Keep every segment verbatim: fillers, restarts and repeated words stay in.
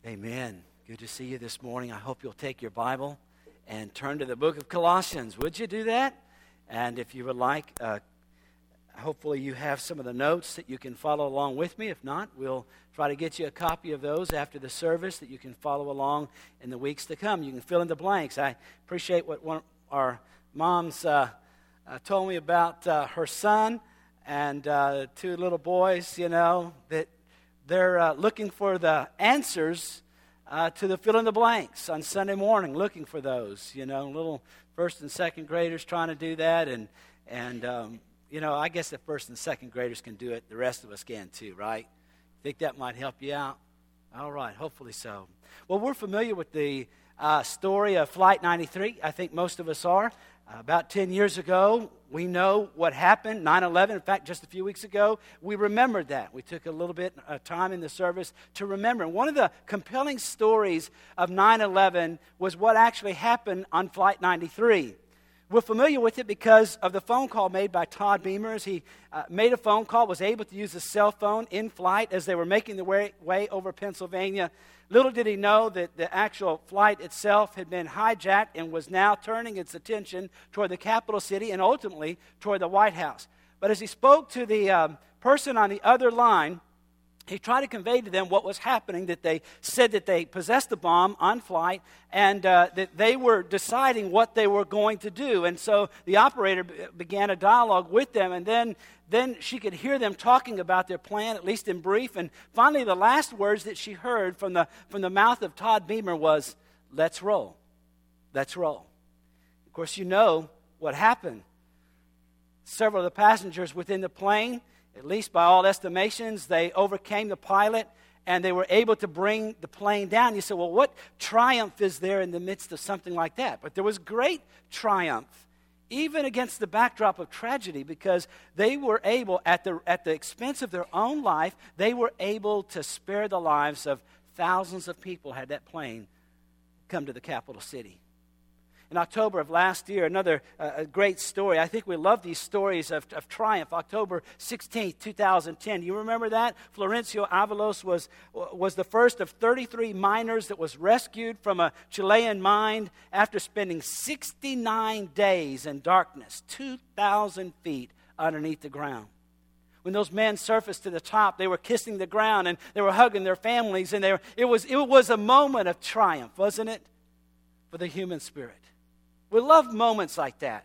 Amen. Good to see you this morning. I hope you'll take your Bible and turn to the book of Colossians. Would you do that? And if you would like, uh, hopefully you have some of the notes that you can follow along with me. If not, we'll try to get you a copy of those after the service that you can follow along in the weeks to come. You can fill in the blanks. I appreciate what one of our moms uh, uh, told me about uh, her son and uh, two little boys, you know, that they're uh, looking for the answers uh, to the fill-in-the-blanks on Sunday morning, looking for those, you know, little first and second graders trying to do that. And, and um, you know, I guess if first and second graders can do it, the rest of us can too, right? Think that might help you out? All right, hopefully so. Well, we're familiar with the uh, story of Flight ninety-three. I think most of us are. Uh, about ten years ago, we know what happened, nine eleven. In fact, just a few weeks ago, we remembered that. We took a little bit of time in the service to remember. And one of the compelling stories of nine eleven was what actually happened on Flight ninety-three. We're familiar with it because of the phone call made by Todd Beamer. As he uh, made a phone call, was able to use a cell phone in flight as they were making their way, way over Pennsylvania. Little did he know that the actual flight itself had been hijacked and was now turning its attention toward the capital city and ultimately toward the White House. But as he spoke to the um, person on the other line, he tried to convey to them what was happening, that they said that they possessed the bomb on flight and uh, that they were deciding what they were going to do. And so the operator b- began a dialogue with them, and then, then she could hear them talking about their plan, at least in brief. And finally, the last words that she heard from the, from the mouth of Todd Beamer was, "Let's roll. Let's roll." Of course, you know what happened. Several of the passengers within the plane, at least by all estimations, they overcame the pilot and they were able to bring the plane down. You say, well, what triumph is there in the midst of something like that? But there was great triumph, even against the backdrop of tragedy, because they were able, at the, at the expense of their own life, they were able to spare the lives of thousands of people had that plane come to the capital city. In October of last year, another uh, a great story. I think we love these stories of, of triumph. October sixteenth, twenty ten. You remember that? Florencio Avalos was, was the first of thirty-three miners that was rescued from a Chilean mine after spending sixty-nine days in darkness, two thousand feet underneath the ground. When those men surfaced to the top, they were kissing the ground and they were hugging their families. And they were, it was, it was a moment of triumph, wasn't it? For the human spirit. We love moments like that.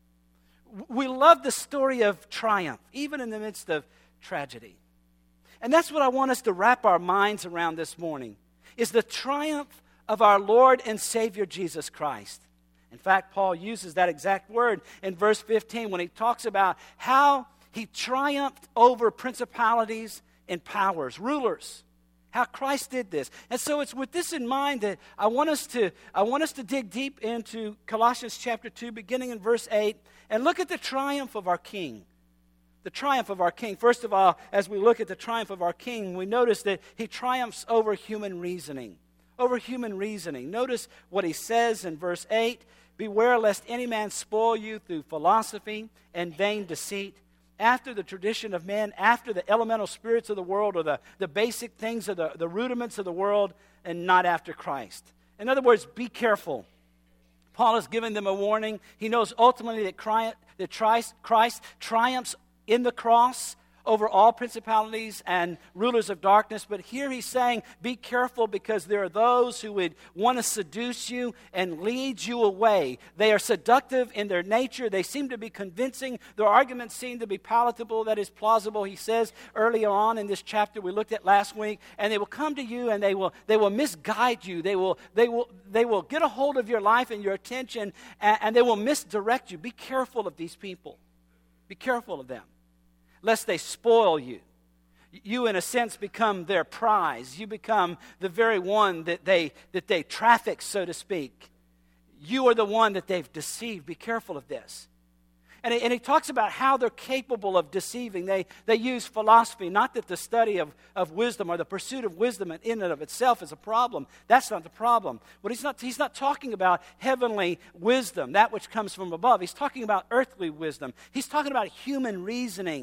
We love the story of triumph, even in the midst of tragedy. And that's what I want us to wrap our minds around this morning, is the triumph of our Lord and Savior Jesus Christ. In fact, Paul uses that exact word in verse fifteen when he talks about how he triumphed over principalities and powers, rulers. How Christ did this. And so it's with this in mind that I want us to I want us to dig deep into Colossians chapter two, beginning in verse eight, and look at the triumph of our King. The triumph of our King. First of all, as we look at the triumph of our King, we notice that he triumphs over human reasoning. Over human reasoning. Notice what he says in verse eight. "Beware lest any man spoil you through philosophy and vain deceit, after the tradition of men, after the elemental spirits of the world, or the, the basic things of the, the rudiments of the world, and not after Christ." In other words, be careful. Paul has given them a warning. He knows ultimately that Christ, that Christ triumphs in the cross over all principalities and rulers of darkness. But here he's saying, be careful, because there are those who would want to seduce you and lead you away. They are seductive in their nature. They seem to be convincing. Their arguments seem to be palatable, that is plausible. He says earlier on in this chapter we looked at last week, and they will come to you and they will they will misguide you. They will they will they will get a hold of your life and your attention, and, and they will misdirect you. Be careful of these people. Be careful of them, lest they spoil you. You, in a sense, become their prize. You become the very one that they that they traffic, so to speak. You are the one that they've deceived. Be careful of this. And he, and he talks about how they're capable of deceiving. They they use philosophy. Not that the study of, of wisdom or the pursuit of wisdom in and of itself is a problem. That's not the problem. But he's not, he's not talking about heavenly wisdom, that which comes from above. He's talking about earthly wisdom. He's talking about human reasoning.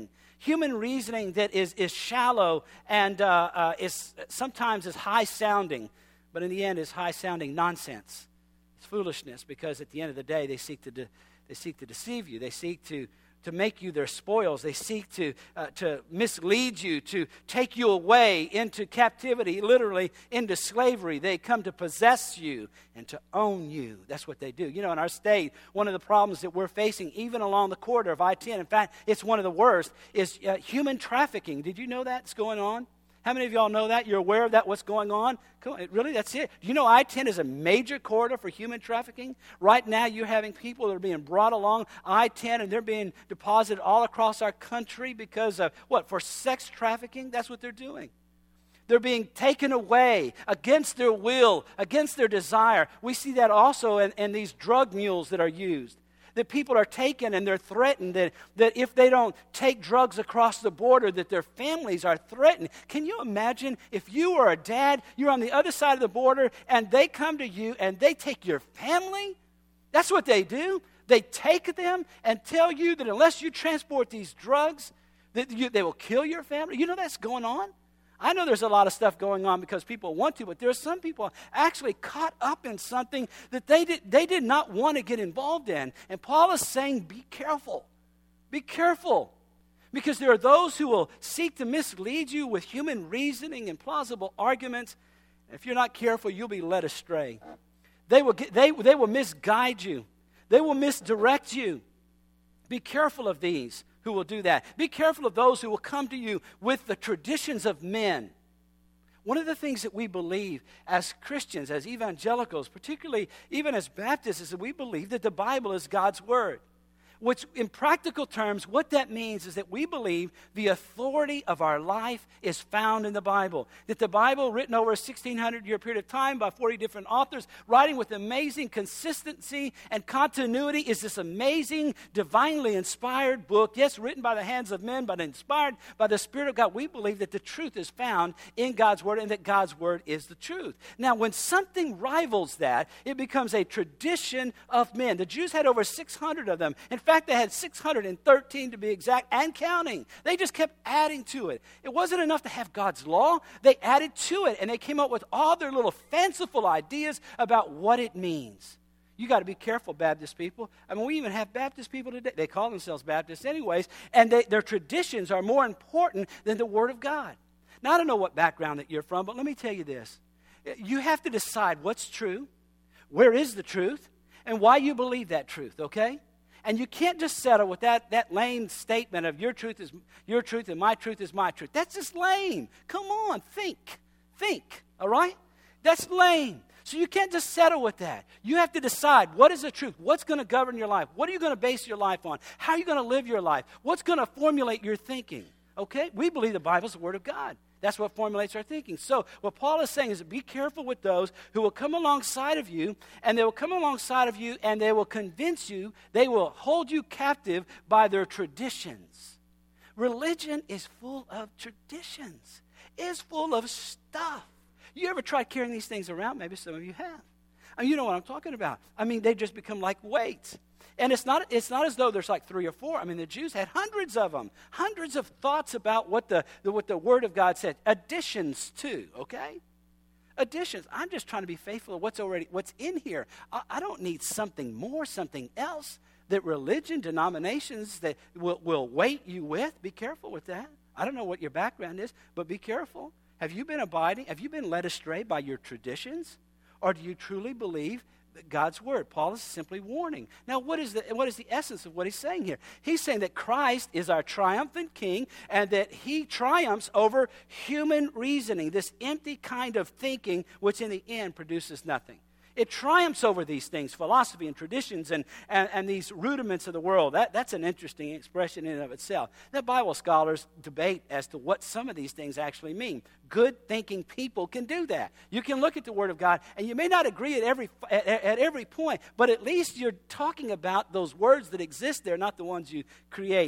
human reasoning that is, is shallow and uh, uh, is sometimes is high-sounding, but in the end is high-sounding nonsense. It's foolishness, because at the end of the day, they seek to de- they seek to deceive you. They seek to to make you their spoils. They seek to uh, to mislead you, to take you away into captivity, literally into slavery. They come to possess you and to own you. That's what they do. You know, in our state, one of the problems that we're facing, even along the corridor of I ten, in fact, it's one of the worst, is uh, human trafficking. Did you know that's going on? How many of y'all know that? You're aware of that, what's going on? Cool. Really, that's it. Do you know I ten is a major corridor for human trafficking? Right now, you're having people that are being brought along I ten, and they're being deposited all across our country because of, what, for sex trafficking? That's what they're doing. They're being taken away against their will, against their desire. We see that also in, in these drug mules that are used. That people are taken and they're threatened, that, that if they don't take drugs across the border, that their families are threatened. Can you imagine if you are a dad, you're on the other side of the border, and they come to you and they take your family? That's what they do. They take them and tell you that unless you transport these drugs, that you, they will kill your family. You know that's going on? I know there's a lot of stuff going on because people want to, but there are some people actually caught up in something that they did, they did not want to get involved in. And Paul is saying, be careful. Be careful. Because there are those who will seek to mislead you with human reasoning and plausible arguments. If you're not careful, you'll be led astray. They will, get, they, they will misguide you. They will misdirect you. Be careful of these who will do that. Be careful of those who will come to you with the traditions of men. One of the things that we believe as Christians, as evangelicals, particularly even as Baptists, is that we believe that the Bible is God's Word. Which, in practical terms, what that means is that we believe the authority of our life is found in the Bible. That the Bible, written over a sixteen hundred year period of time by forty different authors, writing with amazing consistency and continuity, is this amazing, divinely inspired book. Yes, written by the hands of men, but inspired by the Spirit of God. We believe that the truth is found in God's Word and that God's Word is the truth. Now, when something rivals that, it becomes a tradition of men. The Jews had over six hundred of them. In fact, they had six hundred thirteen to be exact, and counting. They just kept adding to it. It wasn't enough to have God's law. They added to it, and they came up with all their little fanciful ideas about what it means. You got to be careful, Baptist people. I mean, we even have Baptist people today. They call themselves Baptists anyways, and they, their traditions are more important than the Word of God. Now, I don't know what background that you're from, but let me tell you this. You have to decide what's true, where is the truth, and why you believe that truth, okay? And you can't just settle with that, that lame statement of your truth is your truth and my truth is my truth. That's just lame. Come on, think. Think, all right? That's lame. So you can't just settle with that. You have to decide what is the truth. What's going to govern your life? What are you going to base your life on? How are you going to live your life? What's going to formulate your thinking? Okay? We believe the Bible is the Word of God. That's what formulates our thinking. So what Paul is saying is be careful with those who will come alongside of you, and they will come alongside of you, and they will convince you, they will hold you captive by their traditions. Religion is full of traditions. It's full of stuff. You ever tried carrying these things around? Maybe some of you have. I mean, you know what I'm talking about. I mean, they just become like weights. And it's not it's not as though there's like three or four. I mean, the Jews had hundreds of them, hundreds of thoughts about what the, the what the Word of God said. Additions too, okay? Additions. I'm just trying to be faithful to what's already what's in here. I, I don't need something more, something else that religion, denominations that will, will weight you with. Be careful with that. I don't know what your background is, but be careful. Have you been abiding? Have you been led astray by your traditions? Or do you truly believe God's Word? Paul is simply warning. Now, what is the what is the essence of what he's saying here? He's saying that Christ is our triumphant King and that he triumphs over human reasoning, this empty kind of thinking which in the end produces nothing. It triumphs over these things, philosophy and traditions and, and, and these rudiments of the world. That, that's an interesting expression in and of itself. The Bible scholars debate as to what some of these things actually mean. Good thinking people can do that. You can look at the Word of God, and you may not agree at every at, at every point, but at least you're talking about those words that exist there, not the ones you create.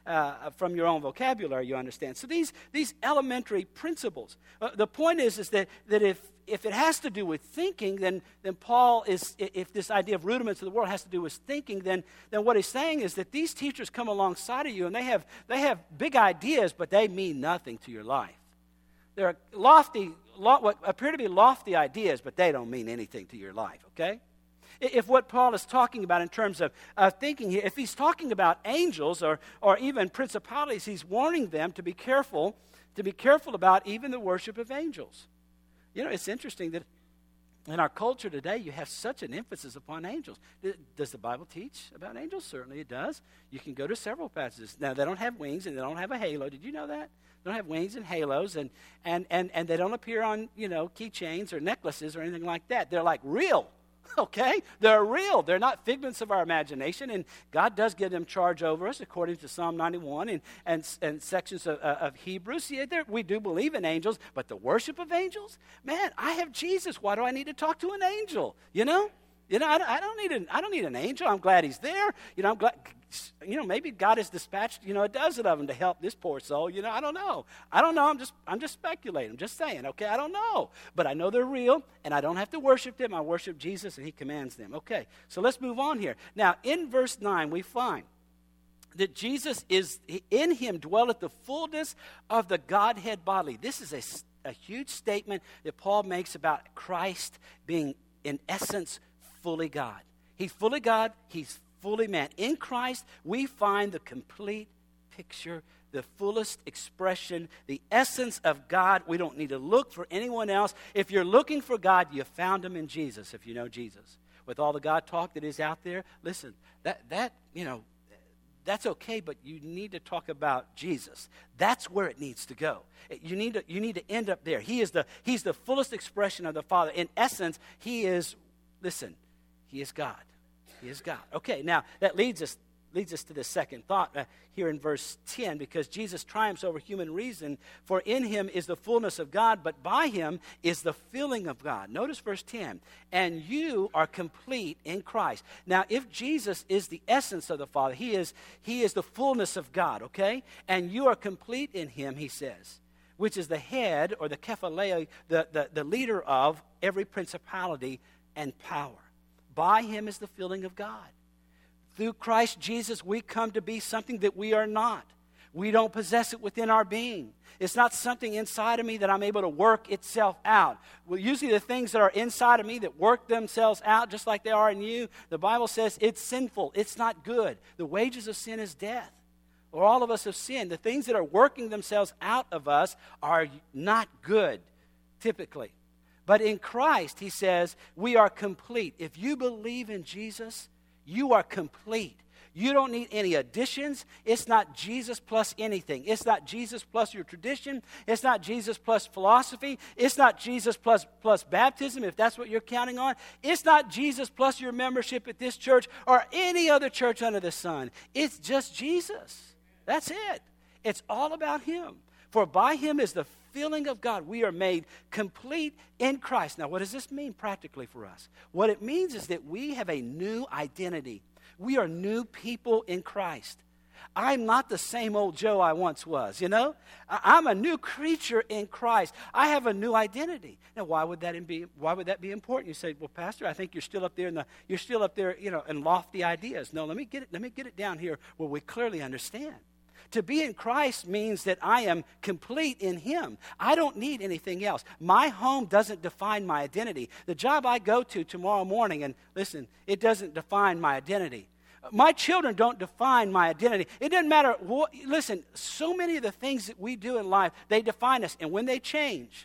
uh, from your own vocabulary, you understand. So these, these elementary principles. Uh, the point is, is that, that if, if it has to do with thinking, then, then Paul is, if this idea of rudiments of the world has to do with thinking, then, then what he's saying is that these teachers come alongside of you and they have, they have big ideas, but they mean nothing to your life. They're lofty, lo- what appear to be lofty ideas, but they don't mean anything to your life, okay? If what Paul is talking about in terms of uh, thinking here, if he's talking about angels or, or even principalities, he's warning them to be careful, to be careful about even the worship of angels. You know, it's interesting that in our culture today, you have such an emphasis upon angels. Does the Bible teach about angels? Certainly it does. You can go to several passages. Now, they don't have wings and they don't have a halo. Did you know that? They don't have wings and halos, and, and, and, and they don't appear on, you know, keychains or necklaces or anything like that. They're like real. Okay? They're real. They're not figments of our imagination, and God does give them charge over us according to Psalm ninety-one and, and, and sections of, uh, of Hebrews. Yeah, we do believe in angels, but the worship of angels? Man, I have Jesus. Why do I need to talk to an angel? You know? You know, I, I don't need an I don't need an angel. I'm glad he's there. You know, I'm glad. You know, maybe God has dispatched, you know, a dozen of them to help this poor soul. You know, I don't know. I don't know. I'm just I'm just speculating. I'm just saying. Okay, I don't know, but I know they're real, and I don't have to worship them. I worship Jesus, and He commands them. Okay, so let's move on here. Now, in verse nine, we find that Jesus is in Him dwelleth the fullness of the Godhead bodily. This is a, a huge statement that Paul makes about Christ being, in essence, fully God. He's fully God. He's fully man. In Christ, we find the complete picture, the fullest expression, the essence of God. We don't need to look for anyone else. If you're looking for God, you found Him in Jesus, if you know Jesus. With all the God talk that is out there, listen, that, that you know, that's okay, but you need to talk about Jesus. That's where it needs to go. You need to, you need to end up there. He is the, he's the fullest expression of the Father. In essence, He is, listen, He is God. He is God. Okay, now that leads us leads us to the second thought uh, here in verse ten, because Jesus triumphs over human reason, for in Him is the fullness of God, but by Him is the filling of God. Notice verse ten, and you are complete in Christ. Now, if Jesus is the essence of the Father, He is, he is the fullness of God, okay? And you are complete in Him, He says, which is the head, or the kephaleo, the, the, the leader of every principality and power. By Him is the filling of God. Through Christ Jesus, we come to be something that we are not. We don't possess it within our being. It's not something inside of me that I'm able to work itself out. Well, usually the things that are inside of me that work themselves out just like they are in you, the Bible says it's sinful. It's not good. The wages of sin is death. Or all of us have sinned. The things that are working themselves out of us are not good, typically. But in Christ, He says, we are complete. If you believe in Jesus, you are complete. You don't need any additions. It's not Jesus plus anything. It's not Jesus plus your tradition. It's not Jesus plus philosophy. It's not Jesus plus, plus baptism, if that's what you're counting on. It's not Jesus plus your membership at this church or any other church under the sun. It's just Jesus. That's it. It's all about Him. For by Him is the filling of God. We are made complete in Christ. Now, what does this mean practically for us? What it means is that we have a new identity. We are new people in Christ. I'm not the same old Joe I once was, you know? I'm a new creature in Christ. I have a new identity. Now, why would that be, why would that be important? You say, well, Pastor, I think you're still up there in the, you're still up there, you know, in lofty ideas. No, let me get it, let me get it down here where we clearly understand. To be in Christ means that I am complete in Him. I don't need anything else. My home doesn't define my identity. The job I go to tomorrow morning, and listen, it doesn't define my identity. My children don't define my identity. It doesn't matter what, listen, so many of the things that we do in life, they define us. And when they change,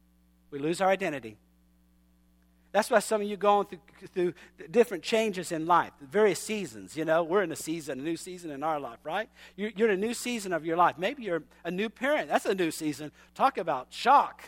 we lose our identity. That's why some of you going through, through different changes in life, various seasons. You know, we're in a season, a new season in our life, right? You're, you're in a new season of your life. Maybe you're a new parent. That's a new season. Talk about shock.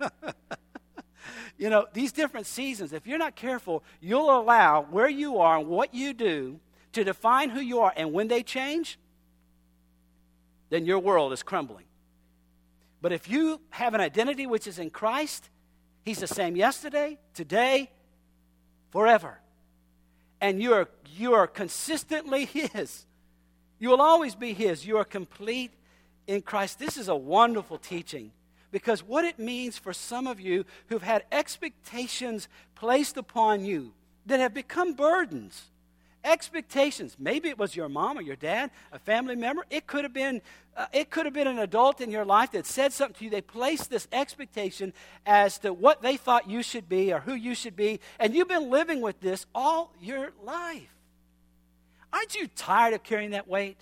You know, these different seasons, if you're not careful, you'll allow where you are and what you do to define who you are. And when they change, then your world is crumbling. But if you have an identity which is in Christ, He's the same yesterday, today, forever. And you are, you are consistently His. You will always be his. You are complete in Christ. This is a wonderful teaching, because what it means for some of you who've had expectations placed upon you that have become burdens. Expectations. Maybe it was your mom or your dad, a family member. It could have been uh, it could have been an adult in your life that said something to you. They placed this expectation as to what they thought you should be or who you should be, and you've been living with this all your life. Aren't you tired of carrying that weight?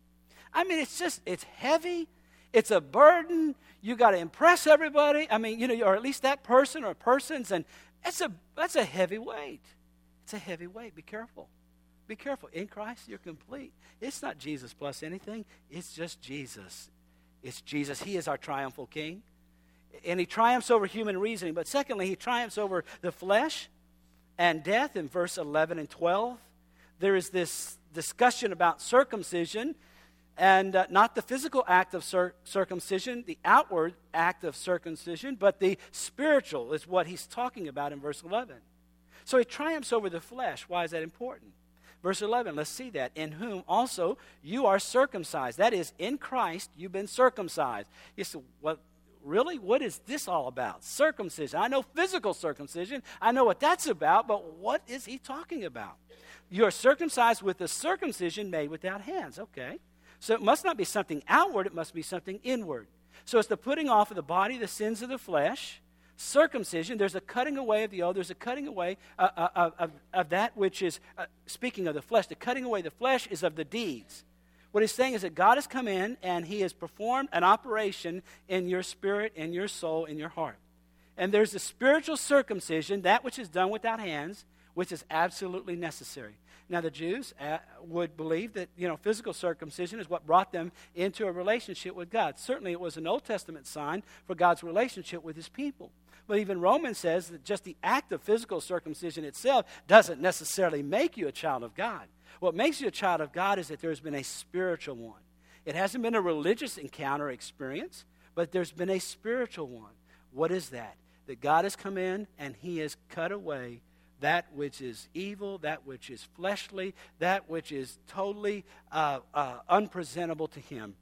I mean, it's just, it's heavy. It's a burden. You got to impress everybody. I mean, you know, or at least that person or persons, and that's a that's a heavy weight. It's a heavy weight. Be careful. Be careful. In Christ, you're complete. It's not Jesus plus anything. It's just Jesus. It's Jesus. He is our triumphal King. And he triumphs over human reasoning. But secondly, he triumphs over the flesh and death in verse eleven and twelve. There is this discussion about circumcision, and uh, not the physical act of cir- circumcision, the outward act of circumcision, but the spiritual is what he's talking about in verse eleven. So he triumphs over the flesh. Why is that important? Verse eleven, let's see that. In whom also you are circumcised. That is, in Christ you've been circumcised. You say, well, really? What is this all about? Circumcision. I know physical circumcision. I know what that's about, but what is he talking about? You are circumcised with the circumcision made without hands. Okay. So it must not be something outward. It must be something inward. So it's the putting off of the body the sins of the flesh. Circumcision, there's a cutting away of the old. There's a cutting away uh, uh, of, of that which is, uh, speaking of the flesh, the cutting away of the flesh is of the deeds. What he's saying is that God has come in and he has performed an operation in your spirit, in your soul, in your heart. And there's the spiritual circumcision, that which is done without hands, which is absolutely necessary. Now, the Jews uh, would believe that, you know, physical circumcision is what brought them into a relationship with God. Certainly, it was an Old Testament sign for God's relationship with his people. But even Romans says that just the act of physical circumcision itself doesn't necessarily make you a child of God. What makes you a child of God is that there's been a spiritual one. It hasn't been a religious encounter experience, but there's been a spiritual one. What is that? That God has come in and he has cut away that which is evil, that which is fleshly, that which is totally uh, uh, unpresentable to him.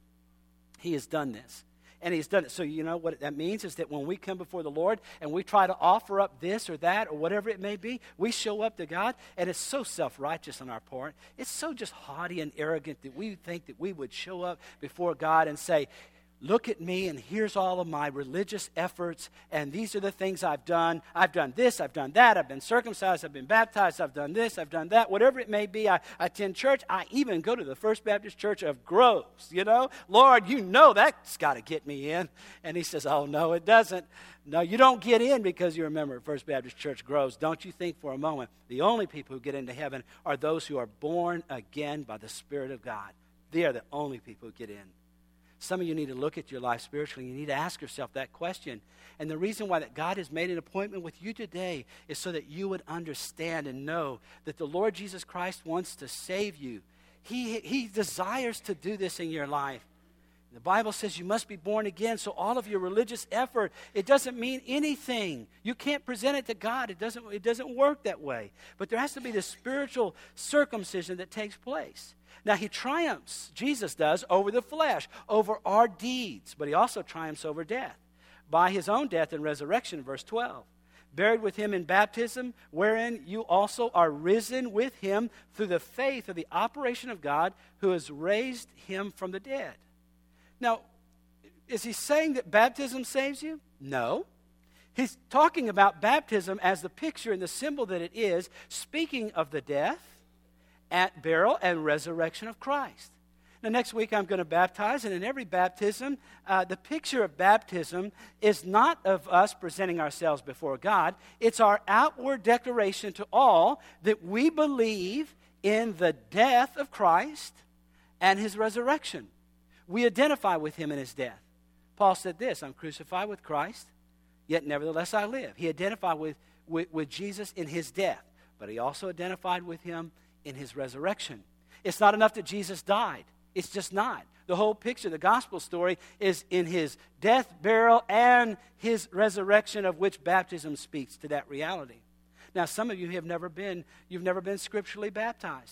He has done this. And he's done it. So you know what that means is that when we come before the Lord and we try to offer up this or that or whatever it may be, we show up to God, and it's so self-righteous on our part. It's so just haughty and arrogant that we think that we would show up before God and say, look at me, and here's all of my religious efforts, and these are the things I've done. I've done this, I've done that, I've been circumcised, I've been baptized, I've done this, I've done that, whatever it may be. I, I attend church. I even go to the First Baptist Church of Groves, you know. Lord, you know that's got to get me in. And he says, oh, no, it doesn't. No, you don't get in because you're a member of First Baptist Church Groves. Don't you think for a moment the only people who get into heaven are those who are born again by the Spirit of God. They are the only people who get in. Some of you need to look at your life spiritually. You need to ask yourself that question. And the reason why that God has made an appointment with you today is so that you would understand and know that the Lord Jesus Christ wants to save you. He, he desires to do this in your life. The Bible says you must be born again, so all of your religious effort, it doesn't mean anything. You can't present it to God. It doesn't, it doesn't work that way. But there has to be this spiritual circumcision that takes place. Now, he triumphs, Jesus does, over the flesh, over our deeds, but he also triumphs over death by his own death and resurrection, verse twelve. Buried with him in baptism, wherein you also are risen with him through the faith of the operation of God who has raised him from the dead. Now, is he saying that baptism saves you? No. He's talking about baptism as the picture and the symbol that it is, speaking of the death, at burial and resurrection of Christ. Now, next week I'm going to baptize, and in every baptism, uh, the picture of baptism is not of us presenting ourselves before God. It's our outward declaration to all that we believe in the death of Christ and his resurrection. We identify with him in his death. Paul said this, I'm crucified with Christ, yet nevertheless I live. He identified with, with, with Jesus in his death, but he also identified with him in his resurrection. It's not enough that Jesus died. It's just not. The whole picture, the gospel story, is in his death, burial, and his resurrection, of which baptism speaks to that reality. Now, some of you have never been, you've never been scripturally baptized.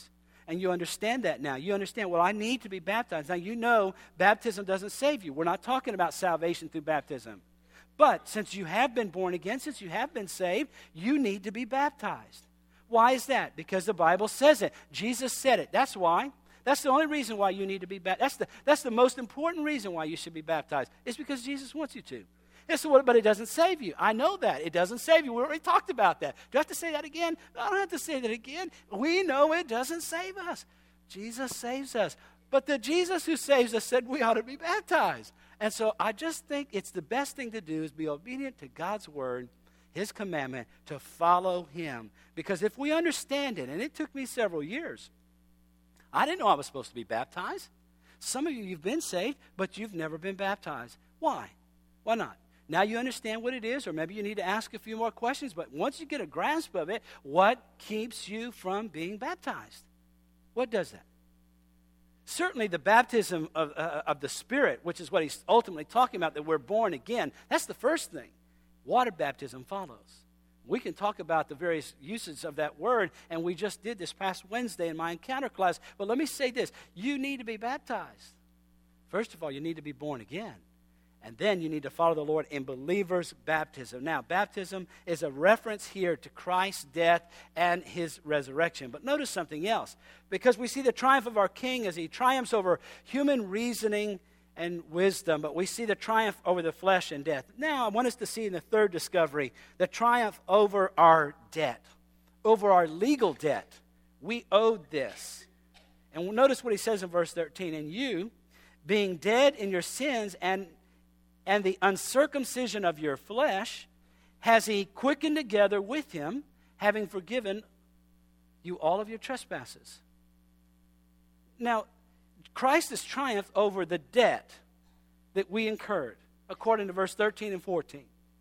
And you understand that now. You understand, well, I need to be baptized. Now, you know baptism doesn't save you. We're not talking about salvation through baptism. But since you have been born again, since you have been saved, you need to be baptized. Why is that? Because the Bible says it. Jesus said it. That's why. That's the only reason why you need to be baptized. That's the, that's the most important reason why you should be baptized. It's because Jesus wants you to. It's what, but it doesn't save you. I know that. It doesn't save you. We already talked about that. Do I have to say that again? I don't have to say that again. We know it doesn't save us. Jesus saves us. But the Jesus who saves us said we ought to be baptized. And so I just think it's the best thing to do is be obedient to God's word, his commandment, to follow him. Because if we understand it, and it took me several years, I didn't know I was supposed to be baptized. Some of you, you've been saved, but you've never been baptized. Why? Why not? Now you understand what it is, or maybe you need to ask a few more questions, but once you get a grasp of it, what keeps you from being baptized? What does that? Certainly the baptism of, uh, of the Spirit, which is what he's ultimately talking about, that we're born again, that's the first thing. Water baptism follows. We can talk about the various uses of that word, and we just did this past Wednesday in my encounter class. But let me say this. You need to be baptized. First of all, you need to be born again. And then you need to follow the Lord in believer's baptism. Now, baptism is a reference here to Christ's death and his resurrection. But notice something else. Because we see the triumph of our King as he triumphs over human reasoning and wisdom, but we see the triumph over the flesh and death. Now, I want us to see in the third discovery the triumph over our debt, over our legal debt. We owed this. And notice what he says in verse thirteen. And you, being dead in your sins and and the uncircumcision of your flesh, has he quickened together with him, having forgiven you all of your trespasses. Now, Christ has triumphed over the debt that we incurred, according to verse thirteen and fourteen.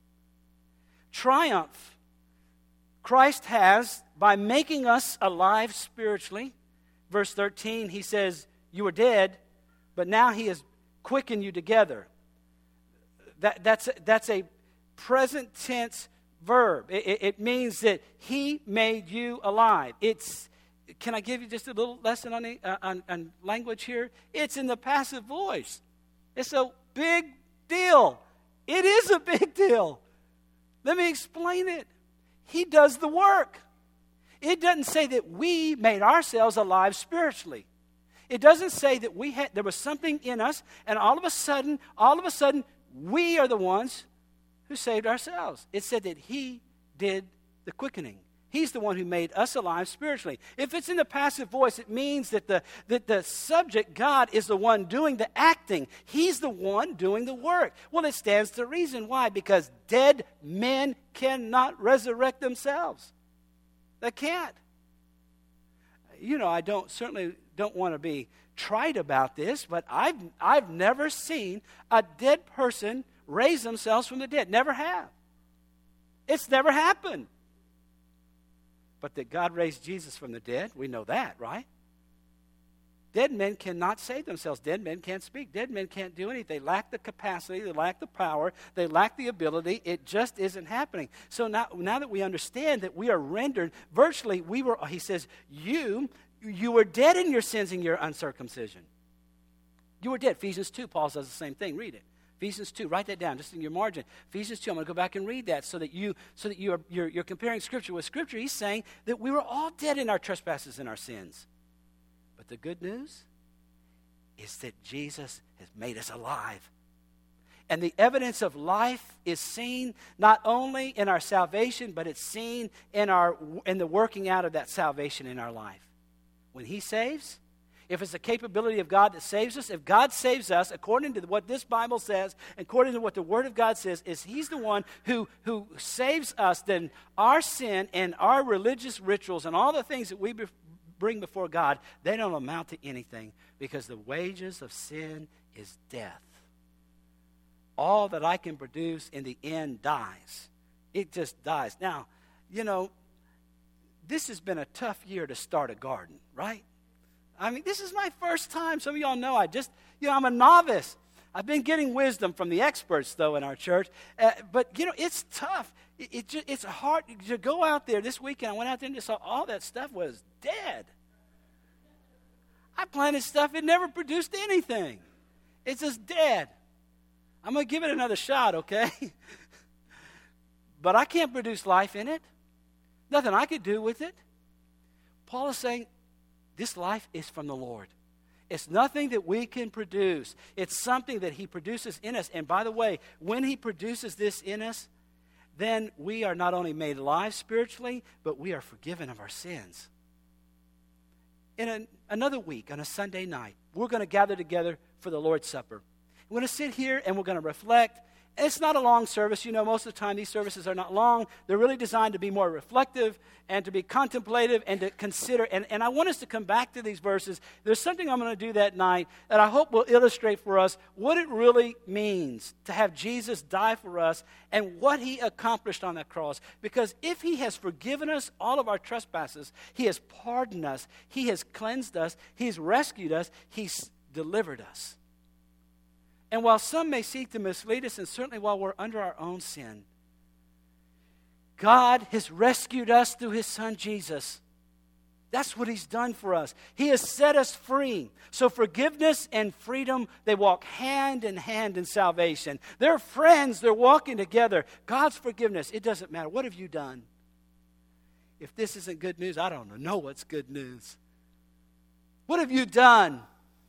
Triumph Christ has by making us alive spiritually. Verse thirteen, he says, you were dead, but now he has quickened you together. That, that's, that's a present tense verb. It, it, it means that he made you alive. It's, can I give you just a little lesson on, the, uh, on, on language here? It's in the passive voice. It's a big deal. It is a big deal. Let me explain it. He does the work. It doesn't say that we made ourselves alive spiritually. It doesn't say that we had there was something in us, and all of a sudden, all of a sudden, we are the ones who saved ourselves. It said that he did the quickening. He's the one who made us alive spiritually. If it's in the passive voice, it means that the, that the subject, God, is the one doing the acting. He's the one doing the work. Well, it stands to reason. Why? Because dead men cannot resurrect themselves. They can't. You know, I don't certainly don't want to be trite about this, but I've I've never seen a dead person raise themselves from the dead. Never have. It's never happened. But that God raised Jesus from the dead, we know that, right? Dead men cannot save themselves. Dead men can't speak. Dead men can't do anything. They lack the capacity. They lack the power. They lack the ability. It just isn't happening. So now, now that we understand that we are rendered, virtually, we were, he says, you, you were dead in your sins and your uncircumcision. You were dead. Ephesians two, Paul says the same thing. Read it. Ephesians two, write that down just in your margin. Ephesians two, I'm going to go back and read that so that, you, so that you are, you're, you're comparing Scripture with Scripture. He's saying that we were all dead in our trespasses and our sins. But the good news is that Jesus has made us alive. And the evidence of life is seen not only in our salvation, but it's seen in, our, in the working out of that salvation in our life. When he saves, if it's the capability of God that saves us, if God saves us, according to what this Bible says, according to what the Word of God says, is he's the one who, who saves us, then our sin and our religious rituals and all the things that we be, bring before God, they don't amount to anything because the wages of sin is death. All that I can produce in the end dies. It just dies. Now, you know, this has been a tough year to start a garden, right? I mean, this is my first time. Some of y'all know I just, you know, I'm a novice. I've been getting wisdom from the experts, though, in our church. Uh, but, you know, it's tough. It, it just, it's hard to go out there. This weekend, I went out there and just saw all that stuff was dead. I planted stuff, it never produced anything. It's just dead. I'm going to give it another shot, okay? But I can't produce life in it. Nothing I could do with it. Paul is saying, this life is from the Lord. It's nothing that we can produce. It's something that he produces in us. And by the way, when he produces this in us, then we are not only made alive spiritually, but we are forgiven of our sins. In an, another week, on a Sunday night, we're going to gather together for the Lord's Supper. We're going to sit here and we're going to reflect. It's not a long service. You know, most of the time these services are not long. They're really designed to be more reflective and to be contemplative and to consider. And, and I want us to come back to these verses. There's something I'm going to do that night that I hope will illustrate for us what it really means to have Jesus die for us and what he accomplished on that cross. Because if he has forgiven us all of our trespasses, he has pardoned us, he has cleansed us, he's rescued us, he's delivered us. And while some may seek to mislead us, and certainly while we're under our own sin, God has rescued us through his Son Jesus. That's what he's done for us. He has set us free. So forgiveness and freedom, they walk hand in hand in salvation. They're friends. They're walking together. God's forgiveness, it doesn't matter. What have you done? If this isn't good news, I don't know what's good news. What have you done?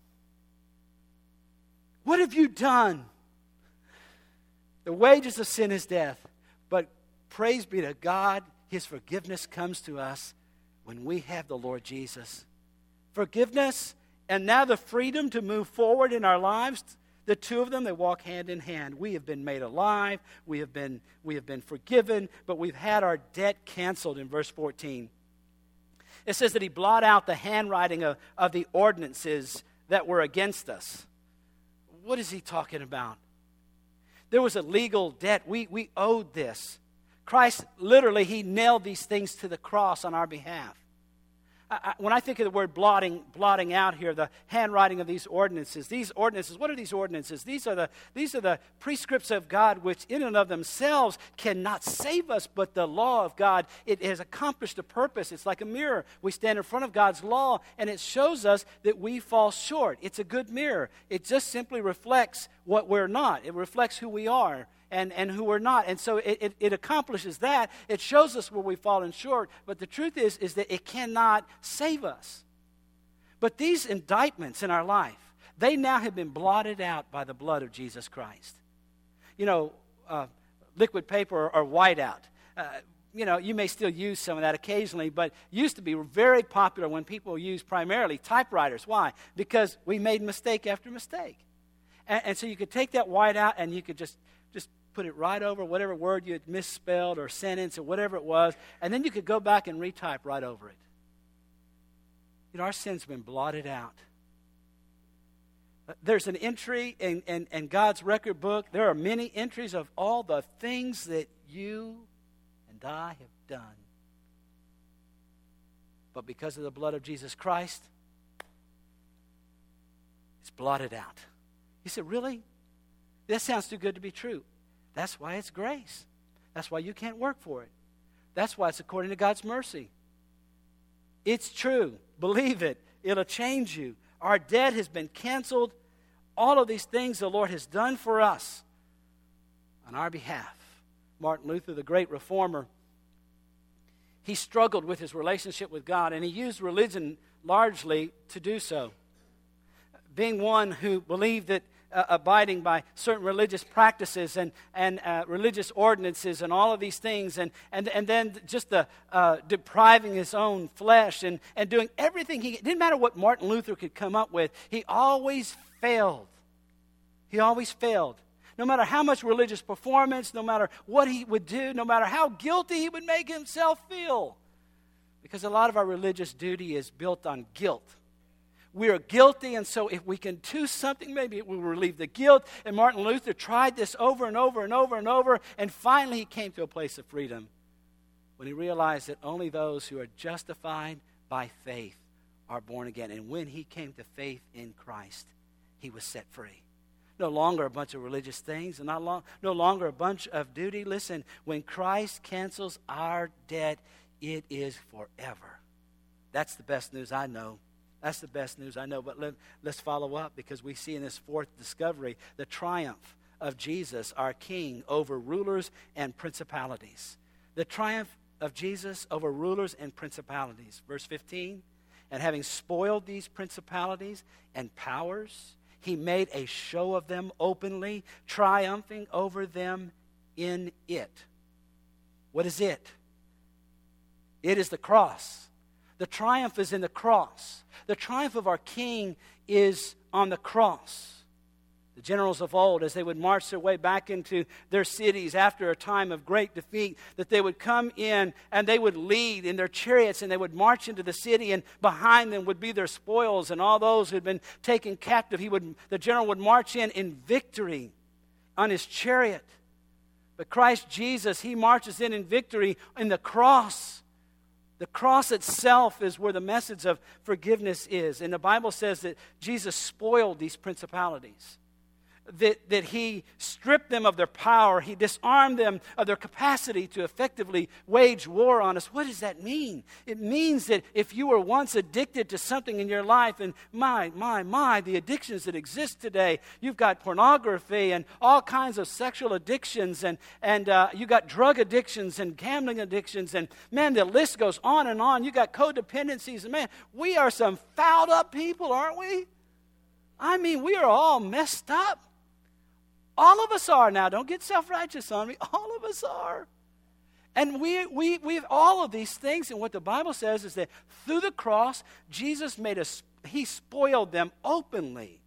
What have you done? The wages of sin is death. But praise be to God, his forgiveness comes to us when we have the Lord Jesus. Forgiveness and now the freedom to move forward in our lives, the two of them, they walk hand in hand. We have been made alive. We have been, we have been forgiven, but we've had our debt canceled in verse fourteen. It says that he blotted out the handwriting of, of the ordinances that were against us. What is he talking about? There was a legal debt. We, we owed this. Christ, literally, he nailed these things to the cross on our behalf. I, I, when I think of the word blotting, blotting out here, the handwriting of these ordinances, these ordinances, what are these ordinances? These are the, these are the prescripts of God which in and of themselves cannot save us, but the law of God, it has accomplished a purpose. It's like a mirror. We stand in front of God's law, and it shows us that we fall short. It's a good mirror. It just simply reflects what we're not. It reflects who we are. And, and who we're not. And so it, it, it accomplishes that. It shows us where we've fallen short. But the truth is, is that it cannot save us. But these indictments in our life, they now have been blotted out by the blood of Jesus Christ. You know, uh, liquid paper or, or whiteout. Uh, you know, you may still use some of that occasionally, but used to be very popular when people used primarily typewriters. Why? Because we made mistake after mistake. And, and so you could take that whiteout and you could just Just put it right over whatever word you had misspelled or sentence or whatever it was, and then you could go back and retype right over it. You know, our sin's been blotted out. There's an entry in, in, in God's record book. There are many entries of all the things that you and I have done. But because of the blood of Jesus Christ, it's blotted out. You said, really? That sounds too good to be true. That's why it's grace. That's why you can't work for it. That's why it's according to God's mercy. It's true. Believe it. It'll change you. Our debt has been canceled. All of these things the Lord has done for us on our behalf. Martin Luther, the great reformer, he struggled with his relationship with God, and he used religion largely to do so. Being one who believed that Uh, abiding by certain religious practices and, and uh, religious ordinances and all of these things, and, and, and then just the uh, depriving his own flesh and, and doing everything. He, it didn't matter what Martin Luther could come up with. He always failed. He always failed. No matter how much religious performance, no matter what he would do, no matter how guilty he would make himself feel. Because a lot of our religious duty is built on guilt. We are guilty, and so if we can do something, maybe it will relieve the guilt. And Martin Luther tried this over and over and over and over, and finally he came to a place of freedom when he realized that only those who are justified by faith are born again. And when he came to faith in Christ, he was set free. No longer a bunch of religious things, and not long, no longer a bunch of duty. Listen, when Christ cancels our debt, it is forever. That's the best news I know. That's the best news I know. But let, let's follow up, because we see in this fourth discovery the triumph of Jesus, our King, over rulers and principalities. The triumph of Jesus over rulers and principalities. Verse fifteen, and having spoiled these principalities and powers, he made a show of them openly, triumphing over them in it. What is it? It is the cross. The triumph is in the cross. The triumph of our King is on the cross. The generals of old, as they would march their way back into their cities after a time of great defeat, that they would come in and they would lead in their chariots and they would march into the city, and behind them would be their spoils and all those who had been taken captive. He would, the general would march in in victory on his chariot. But Christ Jesus, he marches in in victory in the cross. The cross itself is where the message of forgiveness is. And the Bible says that Jesus spoiled these principalities. That, that he stripped them of their power. He disarmed them of their capacity to effectively wage war on us. What does that mean? It means that if you were once addicted to something in your life, and my, my, my, the addictions that exist today, you've got pornography and all kinds of sexual addictions, and, and uh, you've got drug addictions and gambling addictions, and man, the list goes on and on. You've got codependencies, and man, we are some fouled up people, aren't we? I mean, we are all messed up. All of us are now. Don't get self-righteous on me. All of us are. And we, we, we have all of these things. And what the Bible says is that through the cross, Jesus made us, he spoiled them openly.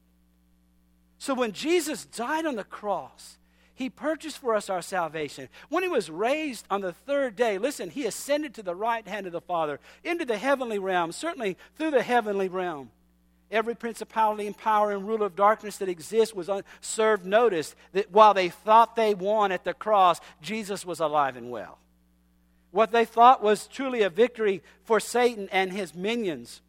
So when Jesus died on the cross, he purchased for us our salvation. When he was raised on the third day, listen, he ascended to the right hand of the Father, into the heavenly realm, certainly through the heavenly realm. Every principality and power and ruler of darkness that exists was un- served notice that while they thought they won at the cross, Jesus was alive and well. What they thought was truly a victory for Satan and his minions,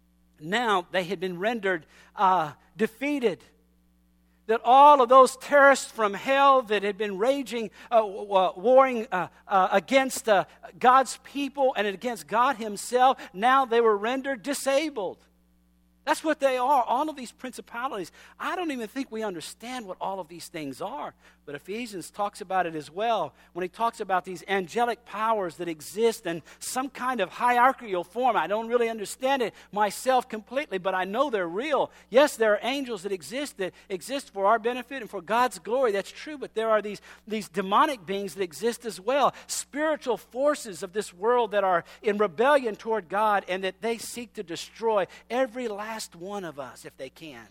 now they had been rendered uh, defeated. That all of those terrorists from hell that had been raging, uh, uh, warring uh, uh, against uh, God's people and against God himself, now they were rendered disabled. That's what they are, all of these principalities. I don't even think we understand what all of these things are. But Ephesians talks about it as well when he talks about these angelic powers that exist in some kind of hierarchical form. I don't really understand it myself completely, but I know they're real. Yes, there are angels that exist that exist for our benefit and for God's glory. That's true, but there are these, these demonic beings that exist as well. Spiritual forces of this world that are in rebellion toward God, and that they seek to destroy every last one of us if they can.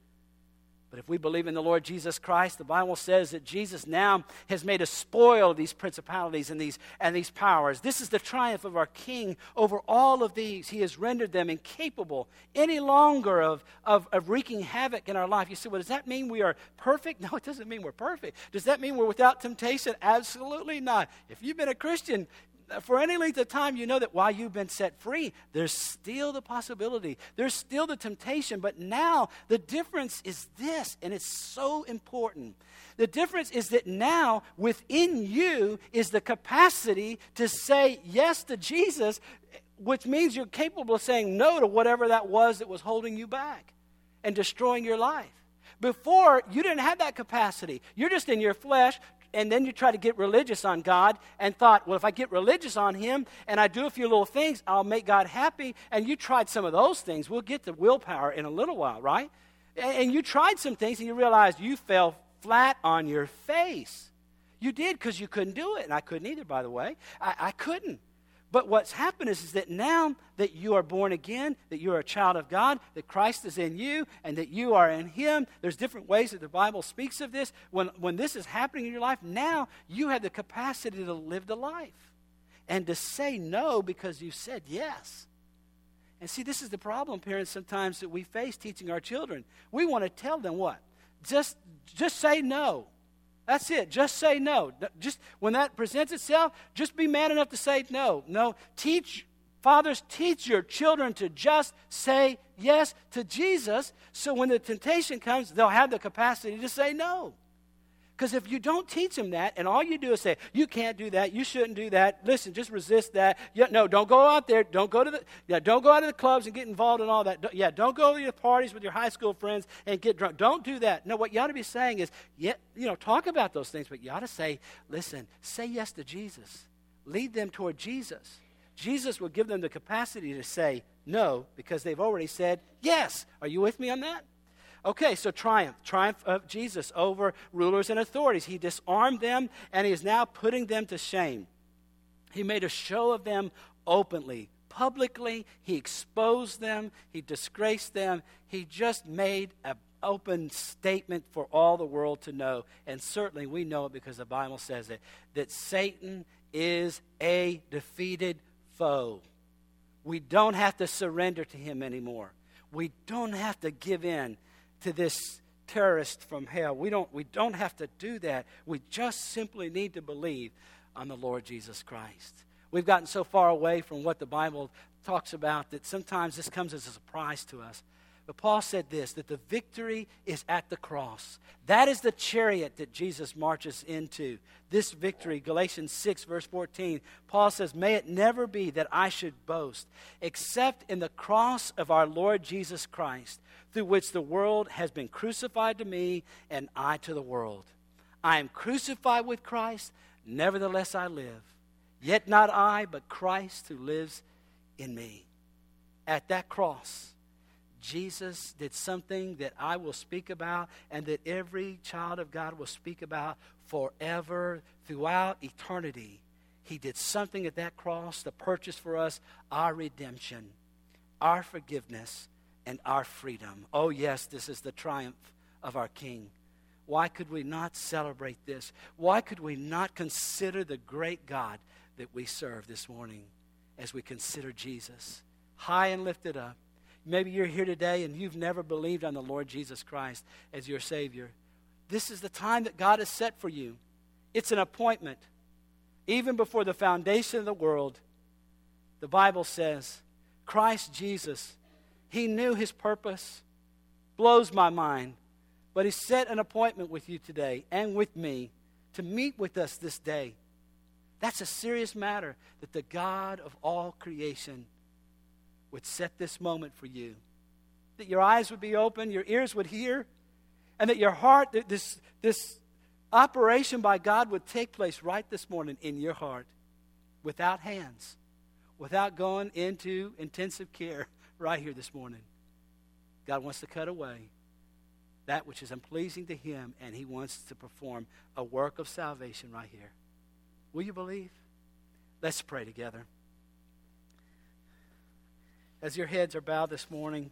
But if we believe in the Lord Jesus Christ, the Bible says that Jesus now has made a spoil of these principalities and these, and these powers. This is the triumph of our King over all of these. He has rendered them incapable any longer of, of, of wreaking havoc in our life. You say, well, does that mean we are perfect? No, it doesn't mean we're perfect. Does that mean we're without temptation? Absolutely not. If you've been a Christian for any length of time, you know that while you've been set free, there's still the possibility. There's still the temptation. But now the difference is this, and it's so important. The difference is that now within you is the capacity to say yes to Jesus, which means you're capable of saying no to whatever that was that was holding you back and destroying your life. Before, you didn't have that capacity. You're just in your flesh. And then you try to get religious on God and thought, well, if I get religious on him and I do a few little things, I'll make God happy. And you tried some of those things. We'll get to willpower in a little while, right? And you tried some things and you realized you fell flat on your face. You did, because you couldn't do it. And I couldn't either, by the way. I, I couldn't. But what's happened is, is that now that you are born again, that you are a child of God, that Christ is in you, and that you are in him, there's different ways that the Bible speaks of this. When, when this is happening in your life, now you have the capacity to live the life and to say no because you said yes. And see, this is the problem, parents, sometimes that we face teaching our children. We want to tell them what? Just, just say no. That's it. Just say no. Just when that presents itself, just be man enough to say no. No. Teach, fathers, teach your children to just say yes to Jesus, so when the temptation comes, they'll have the capacity to say no. Because if you don't teach them that, and all you do is say, you can't do that, you shouldn't do that, listen, just resist that. Yeah, no, don't go out there, don't go to the, yeah, don't go out to the clubs and get involved in all that. Don't, yeah, don't go to your parties with your high school friends and get drunk. Don't do that. No, what you ought to be saying is, yeah, you know, talk about those things, but you ought to say, listen, say yes to Jesus. Lead them toward Jesus. Jesus will give them the capacity to say no because they've already said yes. Are you with me on that? Okay, so triumph. Triumph of Jesus over rulers and authorities. He disarmed them, and he is now putting them to shame. He made a show of them openly. Publicly, he exposed them. He disgraced them. He just made an open statement for all the world to know. And certainly we know it because the Bible says it, that Satan is a defeated foe. We don't have to surrender to him anymore. We don't have to give in to this terrorist from hell. We don't, we don't have to do that. We just simply need to believe on the Lord Jesus Christ. We've gotten so far away from what the Bible talks about that sometimes this comes as a surprise to us. But Paul said this, that the victory is at the cross. That is the chariot that Jesus marches into. This victory, Galatians six, verse fourteen, Paul says, may it never be that I should boast, except in the cross of our Lord Jesus Christ, through which the world has been crucified to me and I to the world. I am crucified with Christ, nevertheless I live. Yet not I, but Christ who lives in me. At that cross, Jesus did something that I will speak about and that every child of God will speak about forever, throughout eternity. He did something at that cross to purchase for us our redemption, our forgiveness, and our freedom. Oh yes, this is the triumph of our King. Why could we not celebrate this? Why could we not consider the great God that we serve this morning as we consider Jesus, high and lifted up? Maybe you're here today and you've never believed on the Lord Jesus Christ as your Savior. This is the time that God has set for you. It's an appointment. Even before the foundation of the world, the Bible says, Christ Jesus, he knew his purpose. Blows my mind. But he set an appointment with you today and with me to meet with us this day. That's a serious matter, that the God of all creation would set this moment for you. That your eyes would be open, your ears would hear, and that your heart, that this, this operation by God would take place right this morning in your heart, without hands, without going into intensive care right here this morning. God wants to cut away that which is unpleasing to him, and he wants to perform a work of salvation right here. Will you believe? Let's pray together. As your heads are bowed this morning,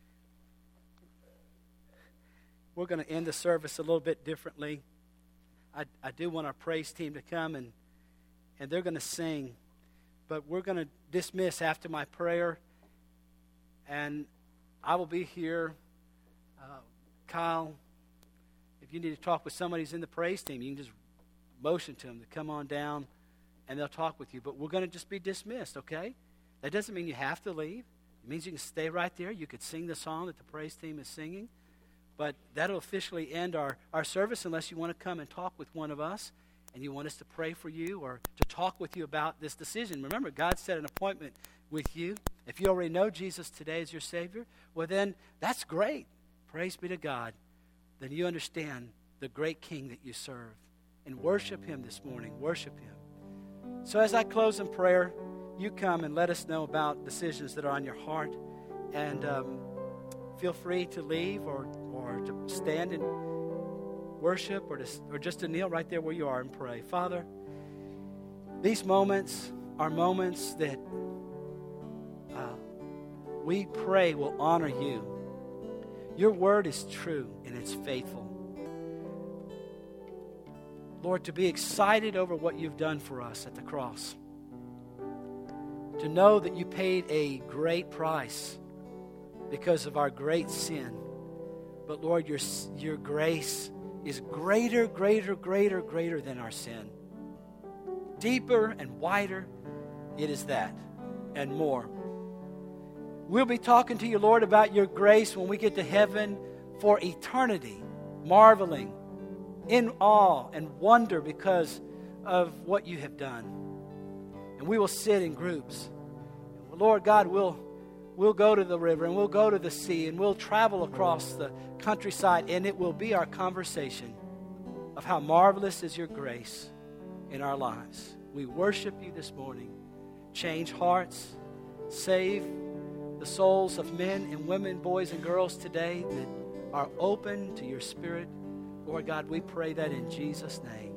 we're going to end the service a little bit differently. I, I do want our praise team to come, and, and they're going to sing. But we're going to dismiss after my prayer, and I will be here. Uh, Kyle, if you need to talk with somebody who's in the praise team, you can just motion to them to come on down, and they'll talk with you. But we're going to just be dismissed, okay? That doesn't mean you have to leave. It means you can stay right there. You could sing the song that the praise team is singing. But that'll officially end our, our service unless you want to come and talk with one of us and you want us to pray for you or to talk with you about this decision. Remember, God set an appointment with you. If you already know Jesus today as your Savior, well then, that's great. Praise be to God. Then you understand the great King that you serve. And worship him this morning. Worship him. So as I close in prayer, you come and let us know about decisions that are on your heart. And um, feel free to leave or, or to stand and worship or, to, or just to kneel right there where you are and pray. Father, these moments are moments that uh, we pray will honor you. Your word is true and it's faithful. Lord, to be excited over what you've done for us at the cross. To know that you paid a great price because of our great sin. But Lord, your, your grace is greater, greater, greater, greater than our sin. Deeper and wider, it is that and more. We'll be talking to you, Lord, about your grace when we get to heaven for eternity, marveling in awe and wonder because of what you have done. And we will sit in groups. Lord God, we'll, we'll go to the river and we'll go to the sea and we'll travel across the countryside, and it will be our conversation of how marvelous is your grace in our lives. We worship you this morning. Change hearts. Save the souls of men and women, boys and girls today that are open to your Spirit. Lord God, we pray that in Jesus' name.